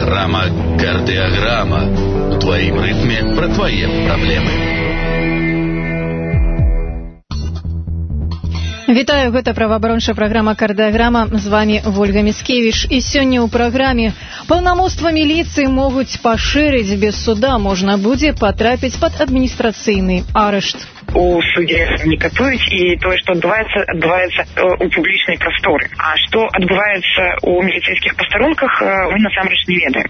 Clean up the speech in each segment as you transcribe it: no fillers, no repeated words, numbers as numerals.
Кардиограмма. У твоим ритме про твои проблемы. Вітаю, гэта праваабарончая праграма «Кардыаграма». З вами Вольга Міцкевіч. І сёння ў праграме паўнамоцтва міліцыі могуць пашырыць. Без суда можна будзе патрапіць пад адміністрацыйны арышт. У суде не катуюць, і тое, што адбываецца у публічнай прасторы. А што адбываецца у міліцейскіх пастарунках, мы насамрэч не ведаем.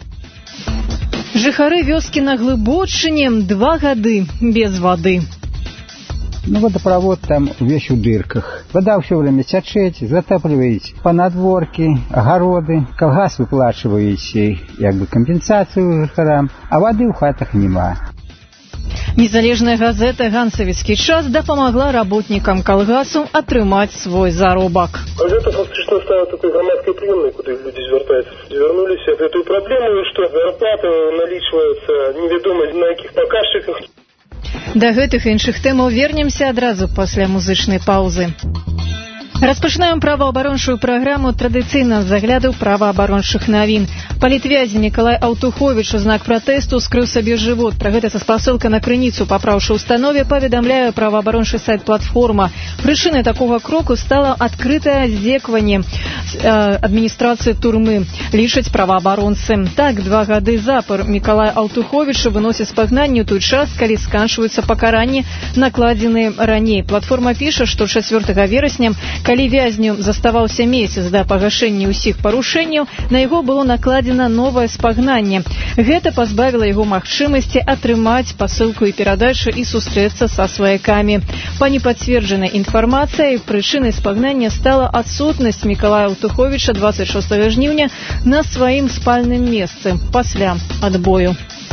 Жыхары вёскі на Глыбочыне 2 гады без вады. Водопровод там весь в дырках. Вода все время течет, затапливаете понадворки, огороды, колгас выплачиваете компенсацию жыхарам, а воды в хатах нема. Незалежная газета «Ганцевіцкі час» дапамагла работникам колгасу атрымаць свой заробак. Газета фактично стала такой громадской приемной, куда люди звернулись от этой проблемы, что зарплаты налічваюцца неведомо на якіх показчиках. Да гэтых іншых тэмаў вернемся адразу пасля музычнай паўзы. Распачынаем праваабарончую праграму традыцыйна з загляду праваабарончых навін. Палітвязень Мікалай Аўтуховіч у знак пратэсту скрыў сабе жывот. Пра гэта са спасылкай на крыніцу папраўшы установе паведамляе праваабарончы сайт «Платформа». Прычынай такога кроку стала адкрытае здзекаванне адміністрацыі турмы, лічаць праваабаронцы. Так, 2 гады запар Мікалай Аўтуховічу выносіць спагнанне ў той час, калі сканчваюцца пакаранні, накладзеныя раней. Платформа піша, што 4 верасня, калі вязню заставаўся месяц да пагашэння ўсіх парушэнняў, на яго было накладзена новае спагнанне. Гэта пазбавіла яго магчымасці атрымаць пасылку і перадачу і сустрэцца са сваякамі. Па непацверджанай інфармацыі, прычынай спагнання стала адсутнасць Мікалая Аўтуховіча 26 жніўня на сваім спальным месцы пасля адбою.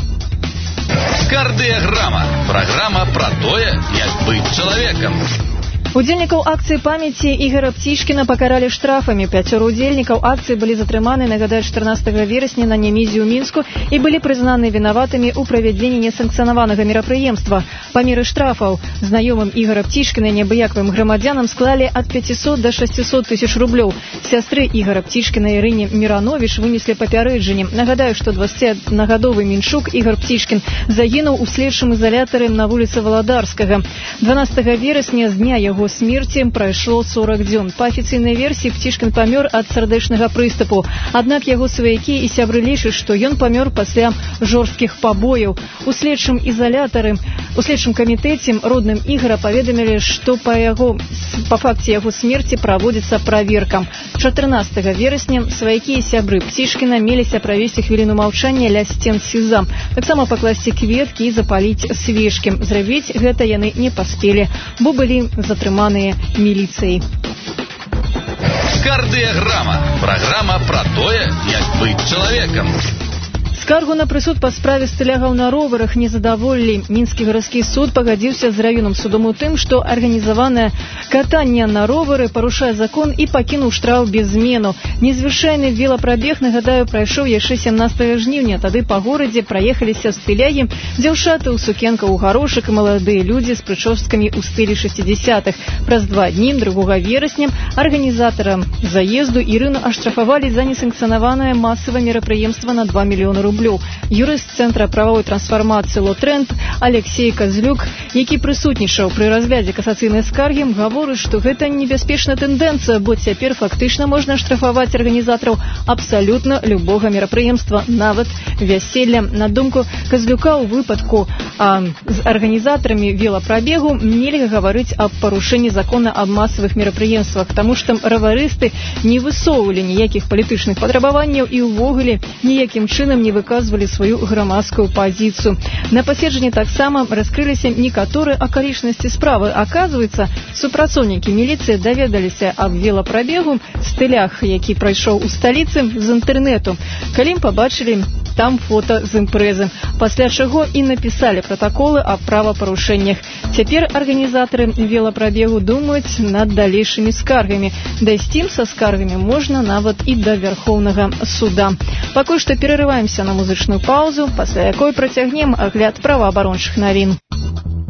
Кардиограмма. Программа про тое, як быць чалавекам. Удзельнікаў акцыі памяці Ігора Птішкіна пакаралі штрафамі. 5 удзельнікаў акцыі былі затрыманы, нагадаю, 14 верасня на Немезе ў Мінску і былі прызнаны вінаватымі ў правядзенні несанкцыянаванага мерапрыемства. Памеры штрафаў знаёмым Ігора Птішкіна неабыякавым грамадзянам склалі ад 500 до 600 тысяч рублёў. Сястры Ігора Птішкіна Ірыне Мірановіч вынеслі папярэджанне. Нагадаю, што 21гадовы Мінчук Ігор Птішкін загінуў у следчым ізалятары на вуліцы Валадарскага. 12 верасня з дня яго смерці прайшло 40 дзён. Па афіцыйнай версіі Птішкін памёр ад сардэчнага прыступу. Аднак яго сваякі і сябры лічаць, што ён памёр пасля жорсткіх пабояў. У следчым камітэце родным Ігора паведамілі, што па факце яго смерці праводзіцца праверка. 14 верасня сваякі і сябры Птішкіна меліся правесці хвіліну маўчання ля сцен СІЗА. Таксама пакласці кветкі і запаліць свечкі. Зрабіць гэта яны не паспелі, бо былі затрыманыя міліцыяй. Кардиограмма. Программа про тое, як быць чалавекам. Скаргу на прысуд па справе стылягаў на роварах не задаволілі. Мінскі гарадскі суд пагадзіўся з раённым судом у тым, што арганізаванае катанне на ровары парушае закон і пакінуў штраф без змену. Незвычайны велапрабег, нагадаю, прайшоў яшчэ 17 жніўня. Тады па горадзе праехаліся стылягі, дзяўчаты ў сукенках у гарошак і маладыя людзі з прычоскамі ў стылі 60-х. Праз 2 дні, 2 верасня, арганізатарам заезду Ірыну аштрафавалі за несанкцыянаванае масавае мерапрыемства на 2 мільёны рублёў. Юрыст Цэнтра прававой трансфармацыі «Лотрэнд» Алексей Козлюк, які прысутнічаў пры разглядзе касацыйнай скаргі, гаворыць, што гэта небяспечная тэндэнцыя, бо цяпер фактычна можна штрафаваць арганізатараў абсалютна любога мерапрыемства, нават вяселля. На думку Козлюка, у выпадку з арганізатарамі велапрабегу нельга гаварыць аб парушэнні закона аб масавых мерапрыемствах, таму што раварысты не высоўвалі ніякіх палітычных патрабаванняў і ўвогуле ніякім чынам не выказвалі сваю грамадскую пазіцыю. На паседжанні таксама раскрыліся некаторыя акалічнасці справы. Аказваецца, супрацоўнікі міліцыі даведаліся аб велапрабегу стылях, які прайшоў у сталіцы, з інтэрнэту, калі ім пабачылі там фота з імпрэзы, пасля чаго і напісалі пратаколы аб правапарушэннях. Цяпер арганізатары велапрабегу думаюць над далейшымі скаргамі. Дайсці са скаргамі можна нават і да Вярхоўнага суда. Пакуль што перарываемся на музычную паузу, пасля якой працягнем агляд праваабарончых навін.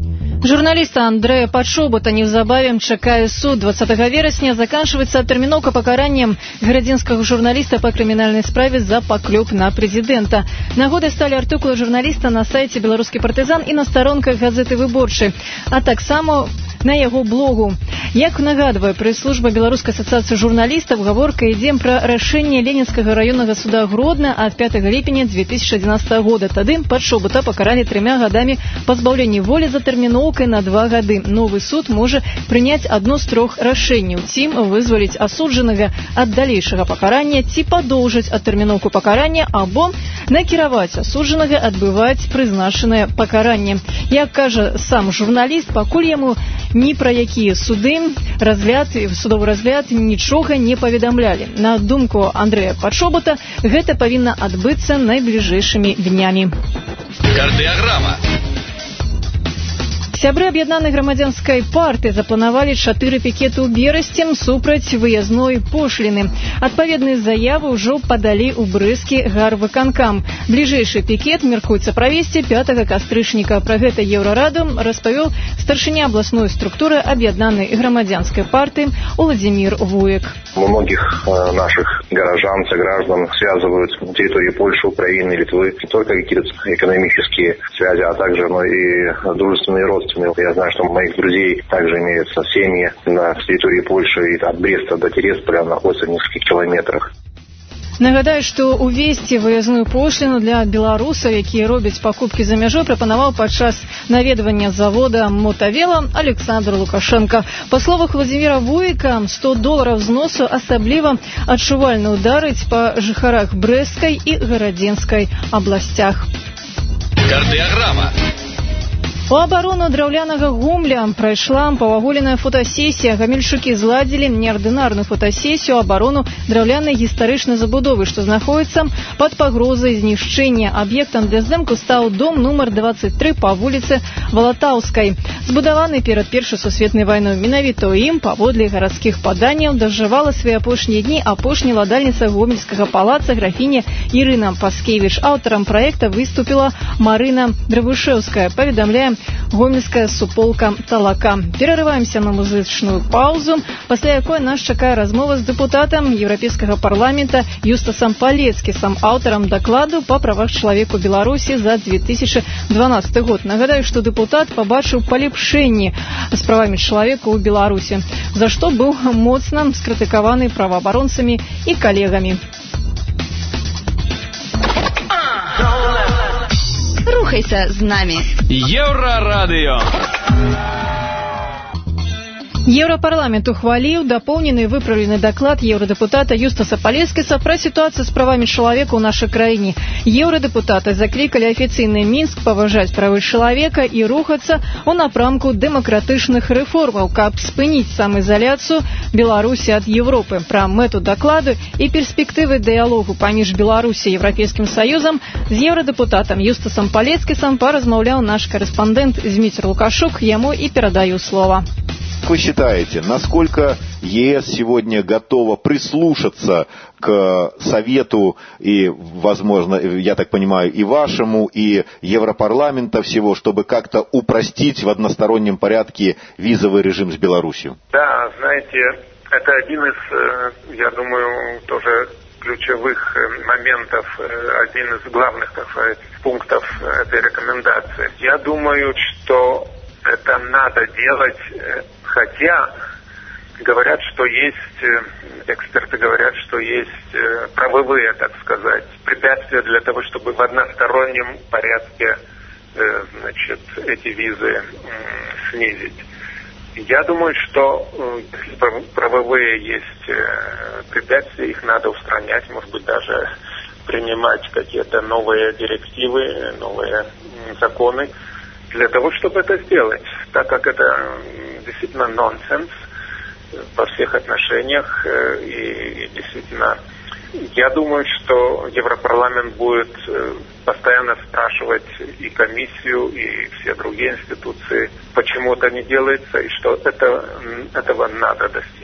Журналіста Андрэя Падшобута неўзабаве чакае суд. 20 верасня заканчивается тэрміноўка пакараннем гарадзінскага журналіста по крымінальнай справе за паклёп на прэзідэнта. Нагодай сталі артыкулы журналіста на сайце «Беларускі партызан» і на старонках газеты «Выборчы», а таксама на яго блогу. Як нагадвае прэс-служба Беларускай асацыяцыі журналістаў, гаворка ідзе пра рашэнне Ленінскага раённага суда Гродна ад 5 ліпеня 2011 года. Тады Падшобута пакаралі 3 гадамі пазбаўлення волі за тэрміноўкай на 2 гады. Новы суд можа прыняць адно з 3 рашэнняў: ці вызваліць асуджанага ад далейшага пакарання, ці падоўжыць адтэрміноўку пакарання, або накіраваць асуджанага адбываць прызначанае пакаранне. Як кажа сам журналіст, пакуль яму ні пра якія суды, судовы разгляд нічога не паведамлялі. На думку Андрэя Падшобута, гэта павінна адбыцца найбліжэйшымі днямі. Кардыяграма. Сябры аб'яднанай грамадзянскай партыі запланавалі 4 пікеты ў берасці супраць выязной пошліны. Адпаведныя заявы ўжо падалі ў брэсцкі гарвыканкам. Бліжэйшы пікет мяркуецца правесці 5 кастрычніка. Пра гэта Еўрараду распавёл старшыня абласной структуры аб'яднанай грамадзянскай партыі Владимир Вуек. Многих наших горожан, сограждан связывают территории Польши, Украины, Литвы не только какие-то экономические связи, а также и дружественные родственные. Я знаю, что у моих друзей также имеются семьи на территории Польши, и от Бреста до Тересполя находятся в нескольких километрах. Нагадаю, што увесці выязную пошліну для беларусаў, якія робяць пакупкі за мяжой, прапанаваў падчас наведвання завода «Мотавела» Александр Лукашенко. Па словах Владимира Вуйка, $100 зносу асабліва адчувальна ударыць па жыхарах Брэсцкай і Гарадзенскай абласцях. Кардыяграма. У абарону драўлянага гумля прайшла павагуленая фотасесія. Гамельчукі зладзілі неардынарную фотасесію абарону драўлянай гістарычнай забудовы, што знаходіцца пад пагрозай знішчэння. Аб'ектам для здымку стаў дом нумар 23 па вуліцы Валатаўскай. Збудаваны перад Першай сусветнай вайной. Менавіта ў ім, паводле гарадскіх паданняў, дажывала свае апошнія дні апошняя ўладальніца гомельскага палаца графіня Ірына Паскевіч. Аўтарам праекта выступіла Марына Дрывушэўская, паведамляе гомельская суполка «Талака». Перарываемся на музычную паузу, пасля якой нас чакае размова з дэпутатам Еўрапейскага парламента Юстасам Палецкісам, аўтарам дакладу па правах чалавека ў Беларусі за 2012 год. Нагадаю, што дэпутат пабачыў палепшэнні з правамі чалавека ў Беларусі, за што быў моцна скрытыкаваны праваабаронцамі і калегамі. Рухайся з намі. Еўрарадыё. Еўрапарламент ухваліў дапоўнены і выпраўлены даклад еўрадэпутата Юстаса Палецкіса пра сітуацыю з правамі чалавека ў нашай краіне. Еўрадэпутаты заклікалі афіцыйны Мінск паважаць правы чалавека і рухацца ў напрамку дэмакратычных рэформаў, каб спыніць самаізаляцыю Беларусі ад Европы. Пра мэту дакладу і перспектывы дыялогу паміж Беларусі і Еўрапейскім Саюзам з еўрадэпутатам Юстасам Палецкісам паразмаўляў наш корэспондэнт Зміцер Лукашук, яму і перадаю слова. Как вы считаете, насколько ЕС сегодня готова прислушаться к совету и, возможно, я так понимаю, и вашему, и Европарламента всего, чтобы как-то упростить в одностороннем порядке визовый режим с Беларусью? Да, знаете, это один из, я думаю, тоже ключевых моментов, один из главных, так сказать, пунктов этой рекомендации. Я думаю, что это надо делать, хотя говорят, что есть, эксперты говорят, что есть правовые, так сказать, препятствия для того, чтобы в одностороннем порядке, значит, эти визы снизить. Я думаю, что если правовые есть препятствия, их надо устранять, может быть, даже принимать какие-то новые директивы, новые законы, для того, чтобы это сделать, так как это действительно нонсенс во всех отношениях, и действительно, я думаю, что Европарламент будет постоянно спрашивать и комиссию, и все другие институции, почему это не делается, и что этого надо достичь.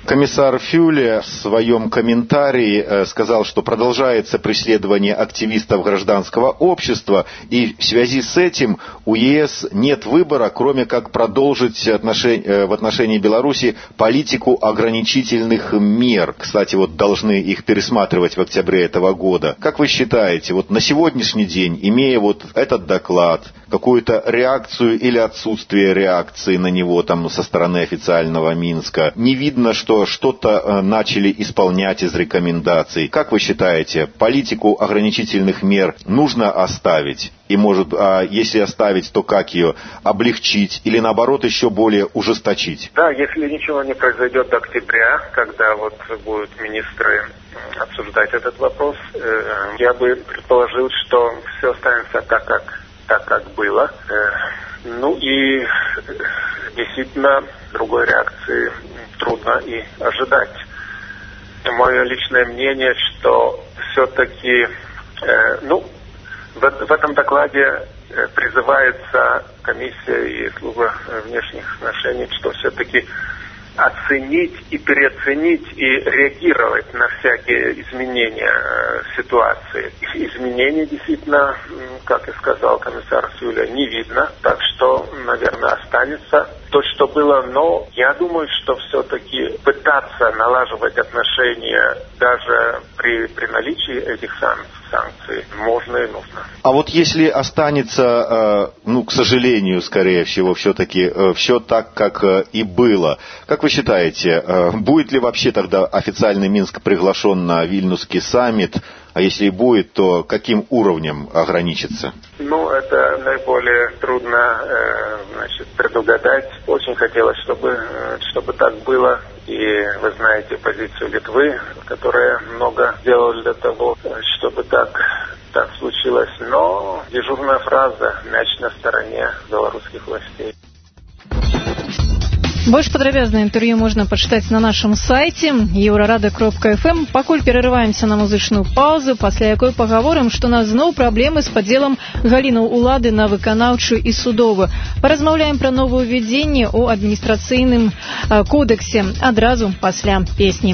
Комиссар Фюле в своем комментарии сказал, что продолжается преследование активистов гражданского общества, и в связи с этим у ЕС нет выбора, кроме как продолжить в отношении Беларуси политику ограничительных мер. Кстати, вот должны их пересматривать в октябре этого года. Как вы считаете, вот на сегодняшний день, имея вот этот доклад, какую-то реакцию или отсутствие реакции на него там со стороны официального Минска, не видно, что что-то начали исполнять из рекомендаций. Как вы считаете, политику ограничительных мер нужно оставить? И, может, если оставить, то как ее облегчить или, наоборот, еще более ужесточить? Да, если ничего не произойдет до октября, когда вот будут министры обсуждать этот вопрос, я бы предположил, что все останется так, как было. Ну и действительно другой реакции трудно и ожидать. Мое личное мнение, что все-таки, в этом докладе призывается комиссия и служба внешних отношений, что все-таки оценить и переоценить и реагировать на всякие изменения ситуации. Изменений действительно, как и сказал комиссар Фюле, не видно, так что, наверное, останется то, что было, но я думаю, что все-таки пытаться налаживать отношения даже при наличии этих санкций можно и нужно. А вот если останется, к сожалению, скорее всего, все-таки все так, как и было, как вы считаете, будет ли вообще тогда официальный Минск приглашен на Вильнюсский саммит? А если и будет, то каким уровнем ограничится? Это наиболее трудно предугадать. Очень хотелось, чтобы так было. И вы знаете позицию Литвы, которая много сделала для того, чтобы так случилось. Но дежурная фраза «мяч на стороне белорусских властей». Больш падрабязнае інтэрв'ю можна пачытаць на нашым сайце eurorada.fm. Пакуль перарываемся на музычную паузу, пасля якой пагаворым, што у нас зноў праблемы з падзелам галінаў улады на выканаўчую і судовую. Паразмаўляем пра новае ўвядзенне ў адміністрацыйным кодексе адразу пасля песні.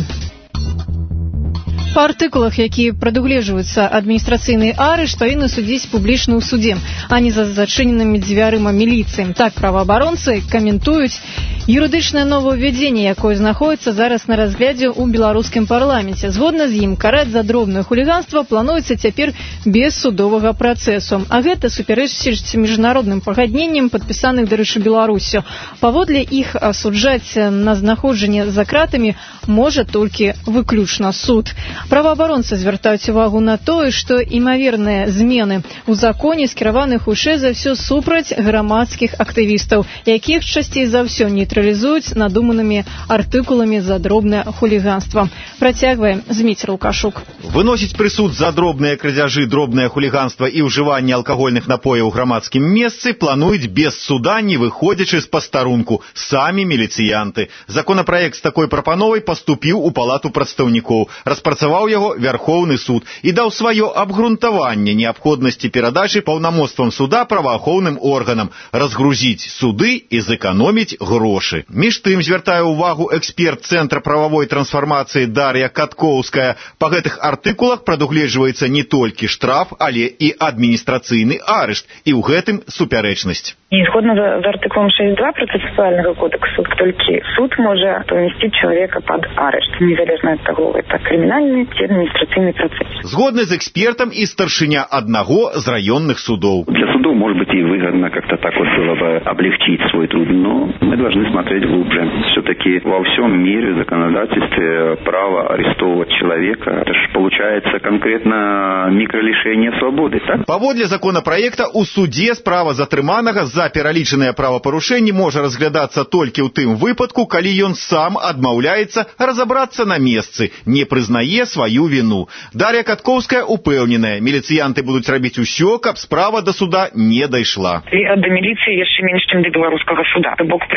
Па артыкулах, якія прадугледжваюцца адміністрацыйны арышт, павінны судзіць публічна ў судзе, а не за зачыненымі дзвярыма міліцыі. Так праваабаронцы каментуюць юрыдычнае новаўвядзенне, якое знаходіцца зараз на разглядзе ў беларускім парламенце. Згодна з ім, караць за дробнае хуліганства плануецца цяпер без судовага працэсу. А гэта супярэчыць міжнародным пагадненням, падпісаных, дарэчы, Беларусю. Паводле іх асуджаць на знаходжанне за кратамі можа толькі выключна суд. Праваабаронцы звяртаюць увагу на тое, што імаверныя змены ў законе скіраваны хутчэй за ўсё супраць грамадскіх актывістаў, якіх часцей за ўсё нейтралізуюць надуманымі артыкуламі за дробнае хуліганства. Працягвае Зміцер Лукашук. Выносіць прысуд за дробныя крадзяжы, дробнае хуліганства і ўжыванне алкагольных напояў у грамадскім месцы плануюць без суда, не выходзячы з пастарунку, самі міліцыянты. Законапраект з такой прапановай паступіў у палату прадстаўнікоў. Распрацаваў яго Вярхоўны суд і даў сваё абгрунтаванне неабходнасці перадачы паўнамоцтвам суда праваахоўным органам, разгрузіць суды і зэканоміць грошы. Між тым, звяртае ўвагу эксперт Цэнтра прававой трансфармацыі Дар'я Каткоўская, па гэтых артыкулах прадугледжваецца не толькі штраф, але і адміністрацыйны арышт, і ў гэтым супярэчнасць. І згодна з артыкулом 6.2 працэсуальнага кодексу, толькі суд можа памясціць чалавека пад арышт, незалежна ад таго, это крымінальны ці адміністрацыйны працэс. Згодны з экспертам і старшыня аднаго з раённых судоў. Для судов, может быть, и выгодно как-то так вот было бы облегчить свой труд, но мы должны смотреть глубже. Все-таки во всем мире в законодательстве право арестовывать человека, это же получается конкретно микролишение свободы, так? Паводле законопроекта у суде справа затрыманага за пералічаныя правапарушэнні можа разглядацца толькі ў тым выпадку, калі ён сам адмаўляецца разабрацца на месцы, не прызнае сваю віну. Дар'я Каткоўская упэўненая, міліцыянты будуць рабіць усё, каб справа да суда не дайшла. І да міліцыі яшчэ менш, чым да беларускага суда. То бок, прынамсі,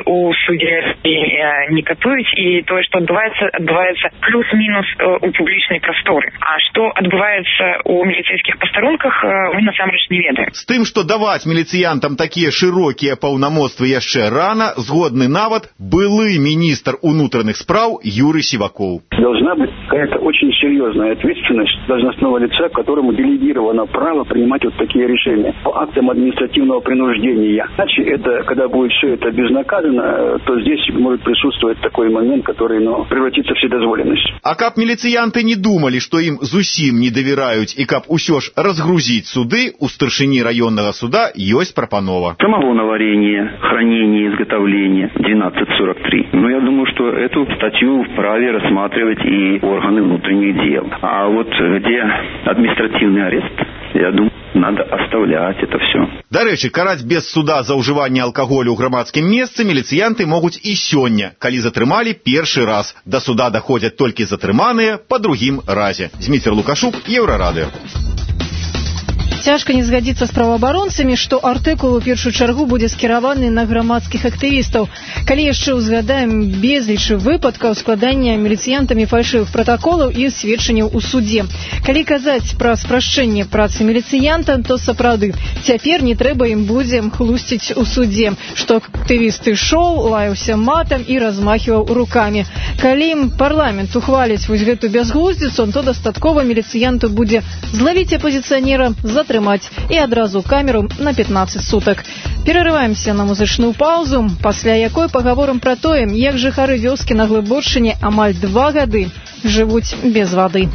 у судей не катуюць, і тое, што адбываецца плюс-мінус у публічнай прасторы. А што адбываецца у міліцэйскіх пастарунках, мы насамрэч не ведаем. З тым, што даваць міліцыянтам такія шырокія паўнамоцтвы яшчэ рана, згодны нават былы міністр унутраных спраў Юрий Сиваков. Должна быть какая-то очень серьезная ответственность должностного лица, которому делегировано право принимать вот такие решения по актам административного принуждения. Иначе это, когда будет все это безнаказано, то здесь может присутствовать такой момент, который превратится в вседозволенность. А каб міліцыянты не думали, что им зусім не доверяют, и каб усё ж разгрузить суды, у старшыні районного суда есть пропанова. Самогоноварение, хранение, изготовление 1243. Но я думаю, что эту статью вправе рассматривать и органы внутренних дел. А вот где административный арест, я думаю, надо оставлять это все. До речі, караць без суда за ўжыванне алкаголю ў грамадскім месцы міліцыянты могуць і сёння, калі затрымалі першы раз. До суда доходят толькі затрыманыя па другім разе. Зміцер Лукашук, Еўрарадыё. Цяжка не згадзіцца з праваабаронцамі, што артыкул у першую чаргу будзе скіраваны на грамадскіх актывістаў. Калі яшчэ ўзгадаем безліч выпадкаў складання міліцыянтамі фальшывых пратаколаў і сведчанняў у судзе. Калі казаць пра спрашчэнне працы міліцыянта, то сапраўды цяпер не трэба ім будзе хлусціць у судзе, што актывіст ішоў, лаяўся матам і размахіваў рукамі. Калі ім парламент ухваліць вось гэту бязглуздзіцу, то дастаткова міліцыянту будзе злавіць апозіцыянера, затрымаць і адразу камеру на 15 сутак. Перарываемся на музычную паузу, пасля якой пагаворым пра тое, як жыхары вёскі на Глыбочыне амаль 2 гады жывуць без вады.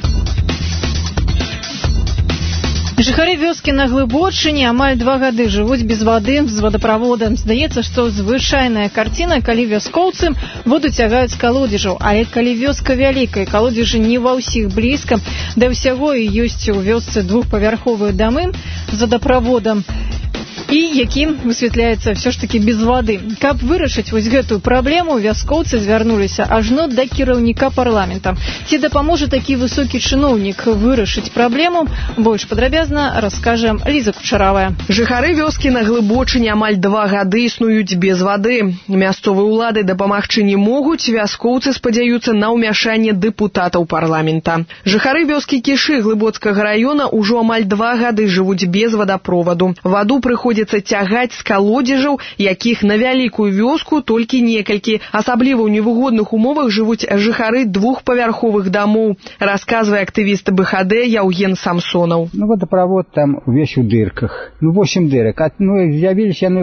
Жыхары вёскі на Глыбочыне амаль 2 гады жывуць без вады з водаправода. Здаецца, што звычайная карціна, калі вяскоўцы воду цягаюць з калодзежаў, а калі вёска вялікая, калодзежы не ва ўсіх блізка, да ўсяго і ёсць у вёсцы двухпавярховыя дамы з водаправодам, і якім высвятляецца ўсё ж такі без вады. Каб вырашыць вось гэтую праблему, вяскоўцы звярнуліся ажно да кіраўніка парламента. Ці дапаможа такі высокі чыноўнік вырашыць праблему? Больш падрабязна раскажа Ліза Кучаравая. Жыхары вёскі на Глыбочыне амаль 2 гады існуюць без вады. Мясцовыя ўлады дапамагчы не могуць, вяскоўцы спадзяюцца на ўмяшанне дэпутатаў парламента. Жыхары вёскі Кішы Глыбоцкага района ўжо амаль 2 гады жывуць без вадапроваду. Ваду прыходзіцца цягаць з калодзежаў, якіх на вялікую вёску толькі некалькі. Асабліва ў невыгодных умовах жывуць жыхары двухпавярховых дамоў, расказвае актывіст БХД Яўген Самсонаў. Водопровод там весь у дырках. 8 дырок. З'явились яны,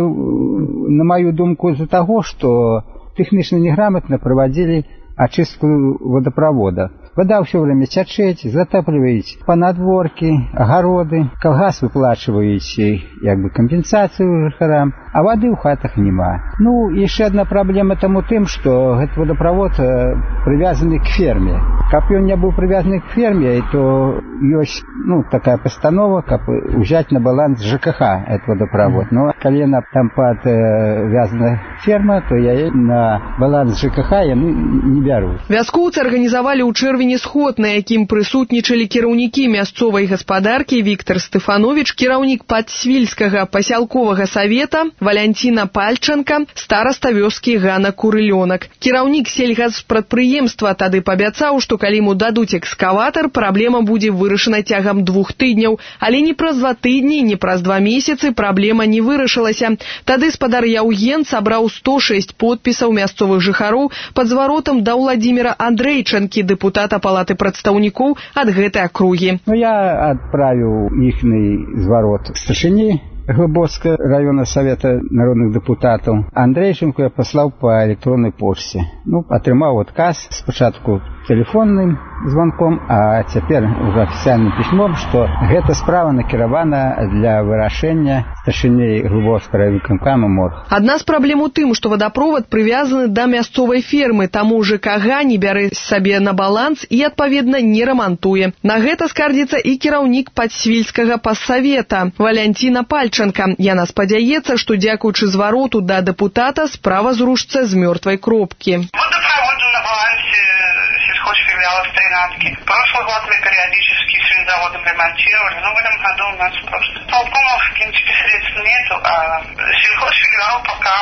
на мою думку, из-за того, что технично неграмотно проводили очистку водопровода. Вода все время течет, затапливаете понадворки, огороды, колгас выплачиваете компенсацию жыхарам, а воды в хатах нема. Еще одна проблема тому тем, что этот водопровод привязан к ферме. Как он не был привязан к ферме, то есть такая постанова, как взять на баланс ЖКХ этот водопровод. Но колено там подвязана ферма, то я на баланс ЖКХ я не беру. Вяскоўцы арганізавалі ў чэрвені сход, на якім прысутнічалі кіраўнікі мясцовай гаспадаркі Віктор Стефанович, кіраўнік Падсвільскага пасялковага савета Валянціна Пальчанка, стараста вёскі Ганна Курылёнак. Кіраўнік сельгаспрадпрыемства тады пабяцаў, што калі ему дадуць экскаватар, праблема будзе вырашана цягам 2 тыдняў, але ні праз 2 тыдні, ні праз 2 месяцы праблема не вырашылася. Тады спадар Яўген сабраў 106 подпісаў мясцовых жыхароў пад зваротам да Владимира Андрейчанкі, депутата Палаты прадстаўнікоў ад гэтай акругі. Я отправил ихний зворот к старшине Глыбоцкого района Совета народных депутатов. Андрейченко я послал по электронной почте. Атрымаў отказ спочатку телефонным звонком, а теперь уже официальным письмом, что эта справа накіравана для вырашэння старшыней Глыбоцкага райвыканкама МОРГ. Адна з праблем у тым, што вадапровад прывязаны да мясцовай фермы, таму ЖКХ не бярэ сабе на баланс і, адпаведна, не рамантуе. На гэта скардзіцца і кіраўнік Падсвільскага пассавета Валянціна Пальчанка. Яна спадзяецца, што дзякуючы звароту да депутата справа зрушыцца з мёртвай кропкі. Водопроводы на балансе сельхозфилиалов Тринадцатки. Прошлый год мы периодически с заводом ремонтировали, но в этом году у нас просто толком, в принципе, средств нету, а сельхозфилиал пока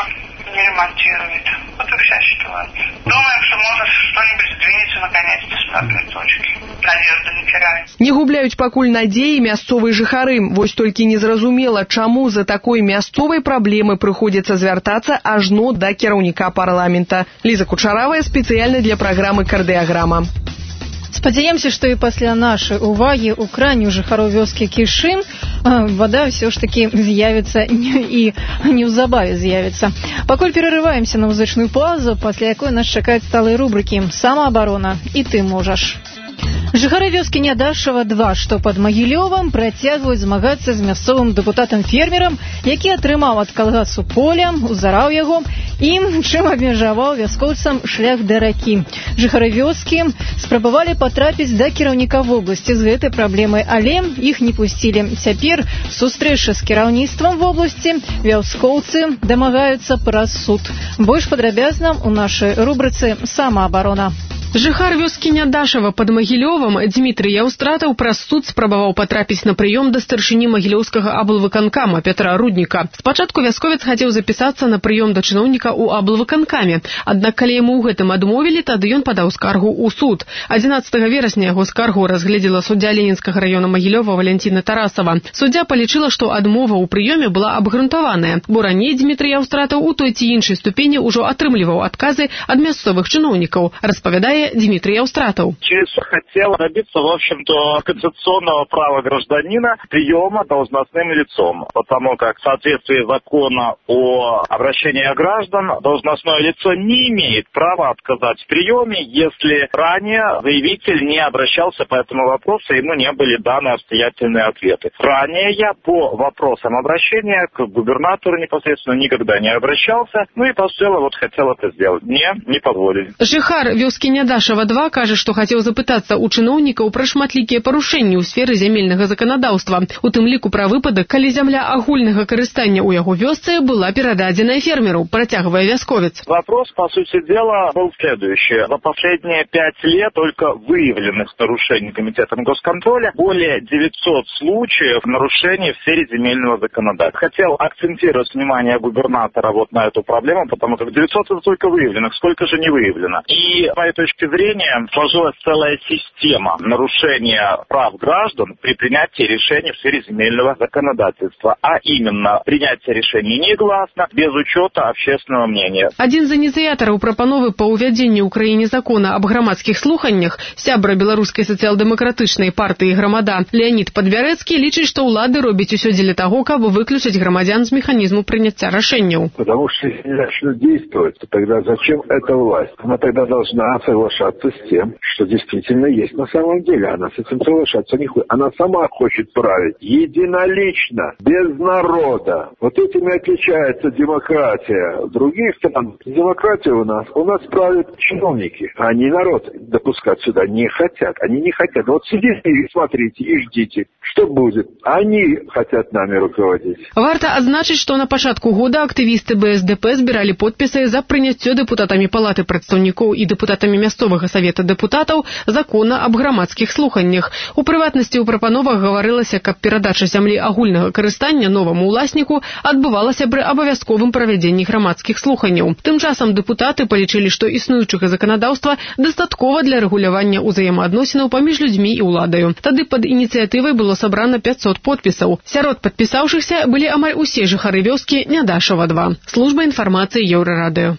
не ремонтирует. Вот и вся ситуация. Думаем, что может что-нибудь сдвинется наконец-то с мертвой точки. Надежду не теряем. Не губляюць пакуль надзеі мясцовыя жыхары. Вось толькі незразумела, чаму за такой мясцовай праблемы прыходзіцца звяртацца ажно да кіраўніка парламента. Лиза Кучаравая спецыяльна для праграмы «Кардыаграма». Спадзяемся, што і пасля нашай увагі ў кране ў жыхароў вёскі Кішын вода ўсё ж такі з'явіцца і неўзабаве з'явіцца. Пакуль перарываемся на музычную паузу, пасля якой нас чакаюць сталыя рубрыкі «Самаабарона» і «Ты можаш». Жыхары вёскі Нядашава 2, што пад Магілёвам, працягваюць змагацца з мясцовым дэпутатам-фермерам, які атрымаў ад калгасу поля, узараў яго і чым абмежаваў вяскоўцам шлях да ракі. Жыхары вёскі спрабавалі патрапіць да кіраўніка вобласці з гэтай праблемай, але іх не пусцілі. Цяпер сустрэча з кіраўніцтвам вобласці вяскоўцы дамагаюцца праз суд. Больш падрабязна ў нашай рубрыцы «Самаабарона». Жыхар вёскі Нядашава пад Магілёвам Дмітрый Яўстратаў праз суд спрабаваў патрапіць на прыём да старшыні магілёўскага аблвыканкама Петра Рудніка. Спачатку вясковец хацеў запісацца на прыём да чыноўніка ў аблвыканкаме, аднак калі яму ў гэтым адмовілі, тады ён падаў скаргу ў суд. 11 верасня яго скаргу разгледзела суддзя Ленінскага раёна Магілёва Валянціна Тарасава. Суддзя палічыла, што адмова ў прыёме была абгрунтаваная, бо раней Дмітрый Яўстратаў у той ці іншай ступені ўжо атрымліваў адказы ад мясцовых чыноўнікаў, распавядае Дмитрий Яўстратаў. Через хотел добиться, в общем-то, конституционного права гражданина приема должностным лицом, потому как в соответствии закона о обращении граждан должностное лицо не имеет права отказать в приеме, если ранее заявитель не обращался по этому вопросу, ему не были даны обстоятельные ответы. Ранее я по вопросам обращения к губернатору непосредственно никогда не обращался, ну и посела вот хотел это сделать. Мне не позволили. Жыхар вёскі Нядашава 2 кажа, што хацеў запытацца ў чыноўнікаў пра шматлікія парушэнні ў сферы зямельнага заканадаўства, у тым ліку пра выпадак, калі зямля агульнага карыстання ў яго вёсцы была перададзеная фермеру, працягвае вясковец. Вопрос, по сути дела, был следующий. За последние 5 лет только выявленных нарушений Комитетом госконтроля более 900 случаев нарушений в сфере земельного законодательства. Хотел акцентировать внимание губернатора вот на эту проблему, потому как 900 это только выявленных, сколько же не выявлено. И с моей точки зрения сложилась целая система нарушения прав граждан при принятии решений в сфере земельного законодательства, а именно принятие решений негласно, без учета общественного мнения. Один з ініцыятараў прапановы па ўвядзенні ў краіне закона аб грамадскіх слуханнях, сябра беларускай сацыял-дэмакратычнай партыі «Грамада» Леонид Подбярэцкі лічыць, што ўлады робяць усё дзеля таго, каб выключыць грамадзян з механізму прыняцця рашэнняў. Потому что если не начнут действовать, то тогда зачем эта власть? Она тогда должна соглашаться с тем, что действительно есть на самом деле. Она с этим соглашаться не хочет. Она сама хочет править единолично, без народа. Вот этим и отличается демократия. В других странах демократия у нас правят чиновники, а не народ допускать сюда не хотят. Они не хотят. Вот сидите и смотрите, и ждите, что будет. Они хотят нами руководить. Варта адзначыць, што на пачатку года актывісты БСДП збіралі подпісы за прыняццё дэпутатамі палаты прадстаўнікоў і дэпутатамі мясцовага савета дэпутатаў закона аб грамадскіх слуханнях. У прыватнасці ў прапановах гаварылася, каб перадача зямлі агульнага карыстання новаму ўласніку адбывалася пры абавязковым правядзенні грамадскіх слуханняў. Тым часам дэпутаты палічылі, што існуючага заканадаўства дастаткова для рэгулявання ўзаемаадносінаў паміж людзьмі і ўладаю. Тады пад ініцыятывай было сабрана 500 подпісаў. Сярод падпісаўшыхся былі амаль усе жыхары вёскі Нядашава 2. Служба інфармацыі Еўрарадыё.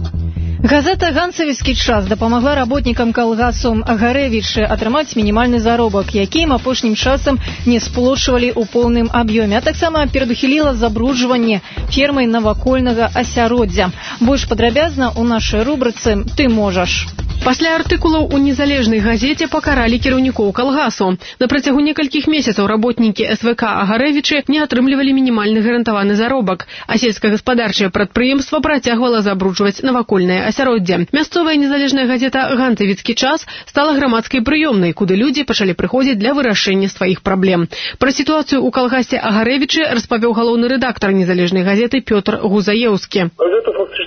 Газета «Ганцавіцкі час» дапамагла работнікам калгасу Агарэвічы атрымаць мінімальны заробак, які ім апошнім часам не сплочвалі ў поўным аб'ёме, а таксама перадухіліла забруджванне фермай навакольнага асяроддзя. Больш падрабязна ў нашай рубрыцы «Ты можаш». Пасля артыкулаў у незалежнай газеце пакаралі кіраўнікоў калгасу. На працягу некалькіх месяцаў работнікі СВК Агарэвічы не атрымлівалі мінімальны гарантаваны заробак, а сельскагаспадарчае прадпрыемства працягвала забруджваць навакольнае асяроддзе. Мясцовая незалежная газета «Ганцавіцкі час» стала грамадскай прыёмнай, куды людзі пачалі прыходзіць для вырашэння сваіх праблем. Пра сітуацыю ў калгасе Агарэвічы распавёў галоўны рэдактар незалежнай газеты Пётр Гузаеўскі. Газета фактически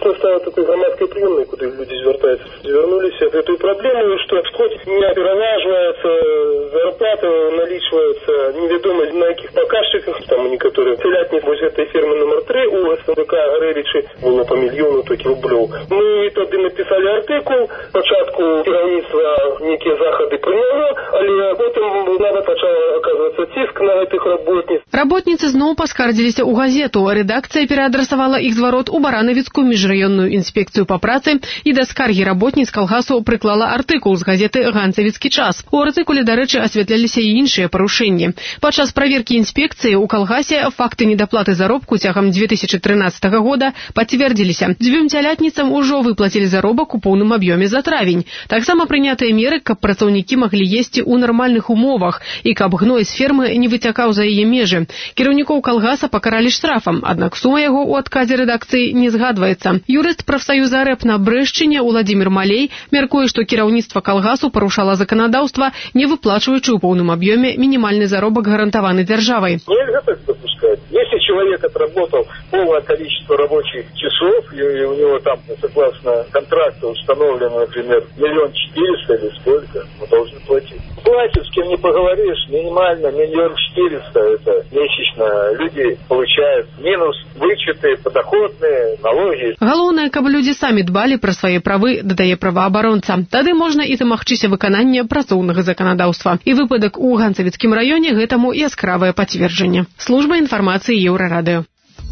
Весна стала такой громадской прийомной, куда люди звертаються. Звернулись от этой проблемы, что вскоре не переваживается, зарплаты наличиваются, неведомо на каких показчиках, там некоторые телятник возле этой фирмы номер 3 у СНДК Горевичи было по мільйону таких рублів. Ми тоді написали артикул, спочатку керівництво які заходи прийняло, але потім навіть почав оказуватися тиск на цих работниць. Работницы зноў паскардзіліся ў газету. Рэдакцыя пераадрасавала іх зварот у Баранавіцкую міжраённую інспекцыю па працы і да скаргі работніц калгасу прыклала артыкул з газеты «Ганцавіцкі час». У артыкуле, дарэчы, асвятляліся і іншыя парушэнні. Падчас праверкі інспекцыі ў калгасе факты недаплаты заробку цягам 2013 года пацвердзіліся. 2 цялятніцам ужо выплацілі заробак у поўным аб'ёме за травень. Таксама прынятыя меры, каб працаўнікі маглі есці ў нармальных умовах і каб гной з фермы не выцякаў за яе межы. Кіраўнікоў калгаса пакаралі штрафам, аднак сума яго ў адказе рэдакцыі не згадваецца. Юрыст прафсаюза РЭП на Брэшчыне Уладзімір Малей мяркуе, што кіраўніцтва калгасу парушала заканадаўства, не выплачваючы ў поўным аб'ёме мінімальны заробак гарантаваны дзяржавай. Нельзя так допускать. Если человек отработал полное количество рабочих часов, и у него там, согласно контракту, установлено, например, 1 400 000 или сколько, мы должны платить. Платят, с кем не поговоришь, минимально 1 400 000, это месячно. Люди получают минус вычеты, подоходные, налоги. Галоўнае, каб людзі самі дбалі пра свае правы, дадае праваабаронца. Тады можна і дамагчыся выканання працоўнага заканадаўства. І выпадак у Ганцавіцкім раёне гэтаму яскравае пацверджанне. Служба інфармацыі Еўрарадыё.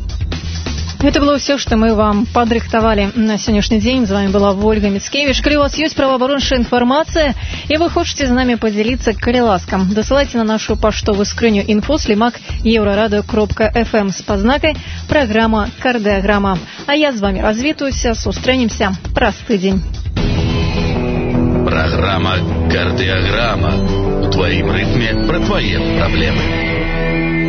Это было все, что мы вам подрыхтовали на сегодняшний день. С вами была Ольга Мицкевич. Калі у вас есть правоабарончая информация, и вы хотите с нами поделиться, калі ласка, досылайте на нашу поштовую скрыню info@euroradio.fm с познакой программа «Кардиограмма». А я с вами развітуюсь, сустрэнемся праз тыдзень. Программа «Кардиограмма». У твоим ритме про твои проблемы.